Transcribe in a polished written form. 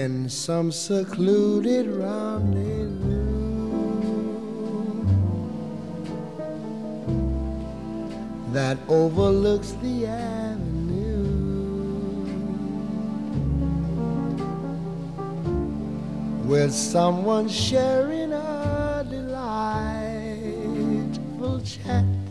in some secluded rendezvous that overlooks the avenue, with someone sharing a delightful chat.